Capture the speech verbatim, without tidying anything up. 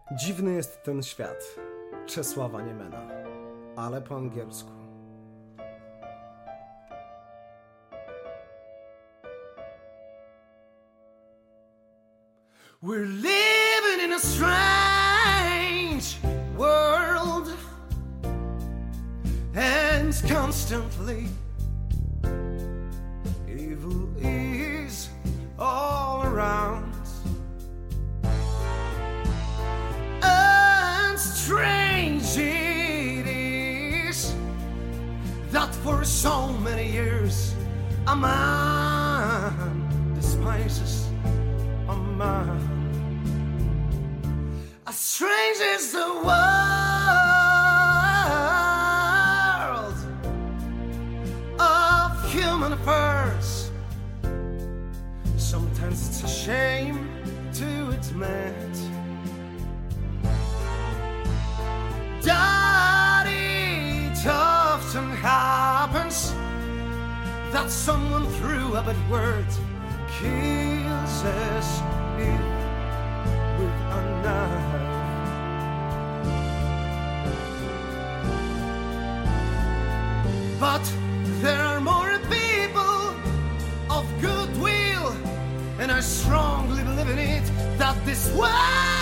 Dziwny jest ten świat. Czesława Niemena, ale po angielsku. We're living in a strange world, and constantly evil is all around. And strange it is that for so many years a man despises a man. As strange as the world, of human affairs, sometimes it's a shame to admit that it often happens that someone threw a bad word kills us with a knife. But there are more people of goodwill, and I strongly believe in it, that this world